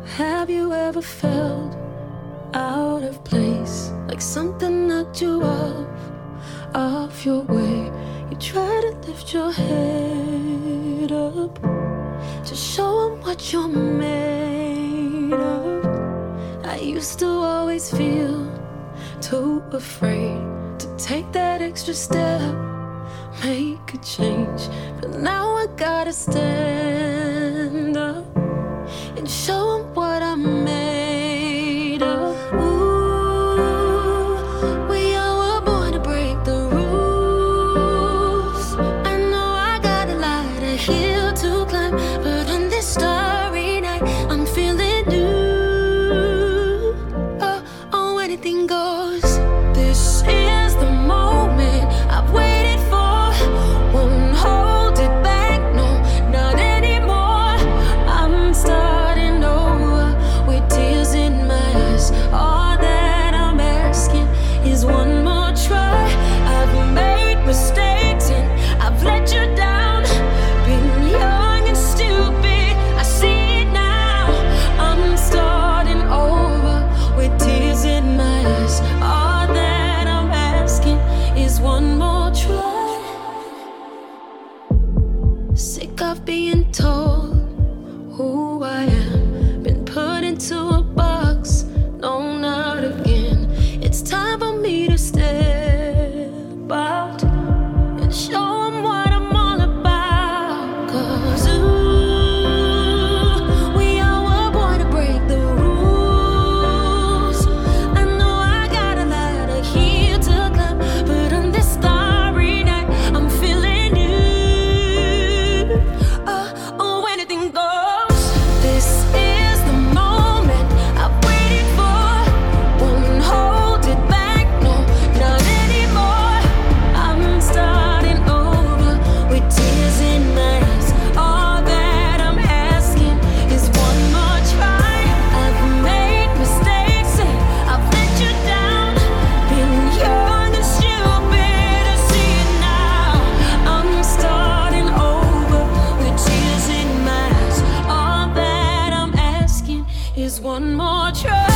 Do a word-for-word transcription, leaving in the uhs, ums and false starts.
Have you ever felt out of place, like something knocked you off, off your way? You try to lift your head up to show 'em what you're made of. I used to always feel too afraid to take that extra step, make a change, but now I gotta stand up and show 'em what I'm made of. Ooh, we all were born to break the rules. I know I got a lot of hill to climb, but on this starry night I'm feeling new. Oh, oh, anything goes. This is the moment I've waited for. Won't hold it back, no, not anymore. I'm starting over with tears in my eyes. All that I'm asking is one more try. I've made mistakes and I've let you down. Been young and stupid, I see it now. I'm starting over with tears in my eyes. All that I'm asking is one more try. Sick of being told who I am, been put into a box, no, not again. It's time for me to step out and show 'em what I'm all about. 'Cause ooh, we all were born to break the rules. I know I got a lot of hill to climb, but on this starry night I'm feeling you. Oh, oh, anything goes. This is the moment I've waited for. Won't hold it back, no, not anymore. I'm starting over with tears in my eyes. All that I'm asking is one more try. I've made mistakes and I've let you down. Been young and stupid, I see it now. I'm starting over with tears in my eyes. All that I'm asking is one more try.